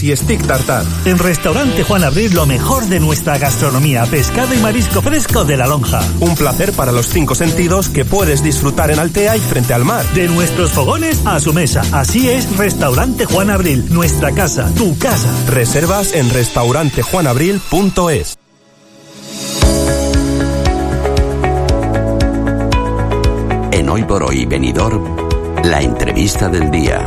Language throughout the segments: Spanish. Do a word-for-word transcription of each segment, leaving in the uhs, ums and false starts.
y stick tartar. En Restaurante Juan Abril, lo mejor de nuestra gastronomía, pescado y marisco fresco de La Lonja. Un placer para los cinco sentidos que puedes disfrutar en Altea y frente al mar. De nuestros fogones a su mesa. Así es Restaurante Juan Abril, nuestra casa, tu casa. Reservas en restaurante juan abril punto es. En Hoy por Hoy Benidorm, la entrevista del día.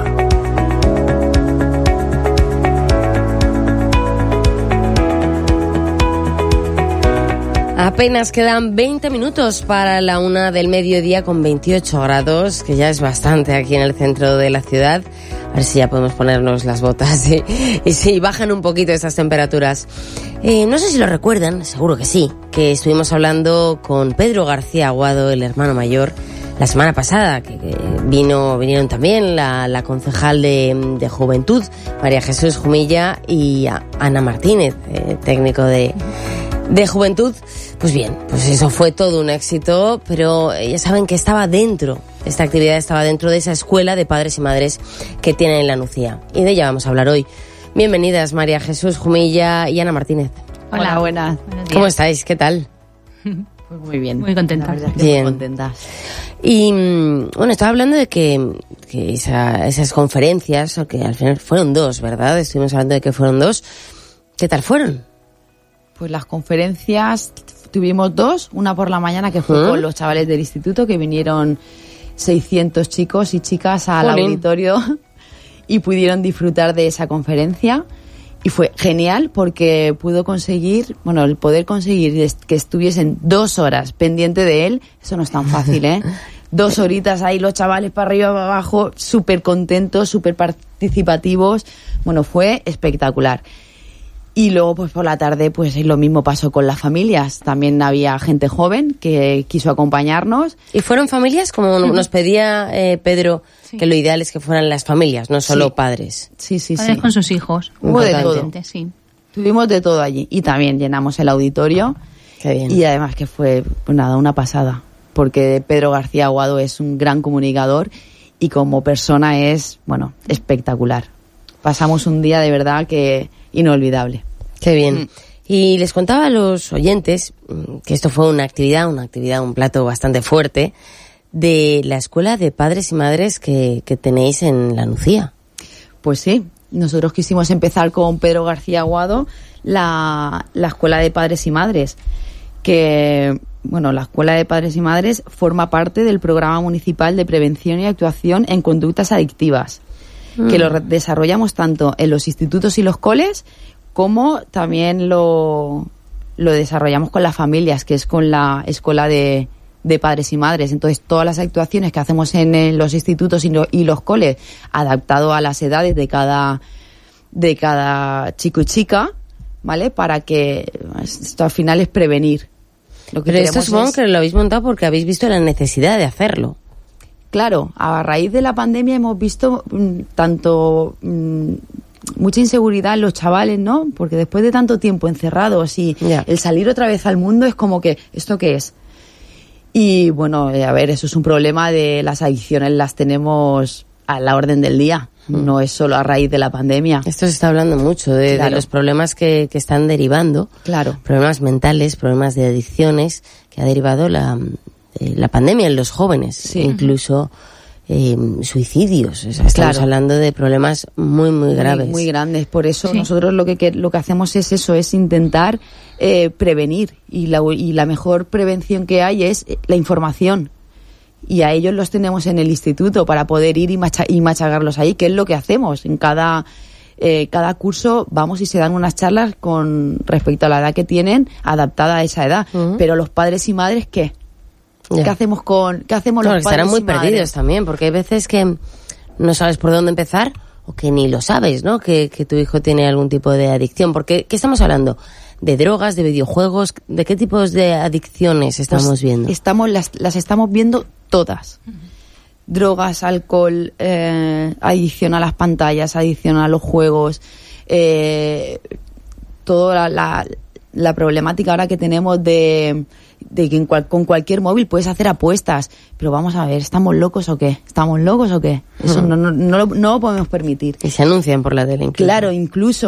Apenas quedan veinte minutos para la una del mediodía con veintiocho grados, que ya es bastante aquí en el centro de la ciudad. A ver si ya podemos ponernos las botas y, y si bajan un poquito estas temperaturas. Eh, no sé si lo recuerdan, seguro que sí, que estuvimos hablando con Pedro García Aguado, el hermano mayor, la semana pasada, que, que vino, vinieron también la, la concejal de, de Juventud, María Jesús Jumilla, y Ana Martínez, eh, técnico de, de Juventud. Pues bien, pues eso fue todo un éxito, pero ya saben que estaba dentro, esta actividad estaba dentro de esa escuela de padres y madres que tienen en La Nucía. Y de ella vamos a hablar hoy. Bienvenidas María Jesús Jumilla y Ana Martínez. Hola, Hola buenas. ¿Cómo estáis? ¿Qué tal? Pues muy bien. Muy contenta. Bien. Muy contentas. Y bueno, estaba hablando de que, que esa, esas conferencias, o que al final fueron dos, ¿verdad? Estuvimos hablando de que fueron dos. ¿Qué tal fueron? Pues las conferencias tuvimos dos, una por la mañana que fue ¿Mm? con los chavales del instituto, que vinieron seiscientos chicos y chicas al Jolín. auditorio y pudieron disfrutar de esa conferencia. Y fue genial porque pudo conseguir, bueno, el poder conseguir que estuviesen dos horas pendiente de él, eso no es tan fácil, ¿eh? Dos horitas ahí, los chavales para arriba, para abajo, súper contentos, súper participativos. Bueno, fue espectacular. Y luego, pues por la tarde, pues lo mismo pasó con las familias. También había gente joven que quiso acompañarnos. ¿Y fueron familias? Como nos pedía eh, Pedro, sí. que lo ideal es que fueran las familias, no solo sí. padres. Sí, sí, padres sí. con sus hijos. Hubo de todo. Sí. Tuvimos de todo allí. Y también llenamos el auditorio. Qué bien. Y además que fue, pues nada, una pasada. Porque Pedro García Aguado es un gran comunicador y como persona es, bueno, espectacular. Pasamos un día de verdad que inolvidable. Qué bien. Mm. Y les contaba a los oyentes que esto fue una actividad, una actividad, un plato bastante fuerte de la escuela de padres y madres que, que tenéis en La Nucía. Pues sí, nosotros quisimos empezar con Pedro García Aguado, la, la escuela de padres y madres, que, bueno, la escuela de padres y madres forma parte del programa municipal de prevención y actuación en conductas adictivas, mm. que lo desarrollamos tanto en los institutos y los coles, como también lo, lo desarrollamos con las familias, que es con la escuela de, de padres y madres. Entonces, todas las actuaciones que hacemos en, en los institutos y, lo, y los coles, adaptado a las edades de cada, de cada chico y chica, ¿vale? Para que esto al final es prevenir. Lo que Pero esto supongo es... que lo habéis montado porque habéis visto la necesidad de hacerlo. Claro, a raíz de la pandemia hemos visto mmm, tanto... Mmm, mucha inseguridad en los chavales, ¿no? Porque después de tanto tiempo encerrados y yeah. el salir otra vez al mundo es como que, ¿esto qué es? Y bueno, eh, a ver, eso es un problema de las adicciones, las tenemos a la orden del día, mm. no es solo a raíz de la pandemia. Esto se está hablando mucho de, claro. de los problemas que, que están derivando, claro. problemas mentales, problemas de adicciones que ha derivado la, eh, la pandemia en los jóvenes, sí. incluso... Eh, suicidios, o sea, estamos claro. hablando de problemas muy muy graves, muy, muy grandes. Por eso sí. nosotros lo que, que lo que hacemos es eso, es intentar eh, prevenir y la y la mejor prevención que hay es la información. Y a ellos los tenemos en el instituto para poder ir y, macha- y machacarlos ahí, que es lo que hacemos en cada eh, cada curso. Vamos y se dan unas charlas con respecto a la edad que tienen, adaptada a esa edad. Uh-huh. Pero los padres y madres, ¿qué? Ya. ¿Qué hacemos con qué hacemos claro, los padres estarán muy y madres? perdidos también, porque hay veces que no sabes por dónde empezar o que ni lo sabes, ¿no? Que, que tu hijo tiene algún tipo de adicción. Porque ¿qué estamos hablando? ¿De drogas, de videojuegos? ¿De qué tipos de adicciones estamos pues viendo? Estamos las las estamos viendo todas. Uh-huh. Drogas, alcohol, eh, adicción a las pantallas, adicción a los juegos, eh, toda la, la, la problemática ahora que tenemos de de que en cual, con cualquier móvil puedes hacer apuestas, pero vamos a ver, ¿estamos locos o qué? ¿Estamos locos o qué? Eso uh-huh. no, no, no, lo, no lo podemos permitir. Y se anuncian por la tele incluso. Claro, incluso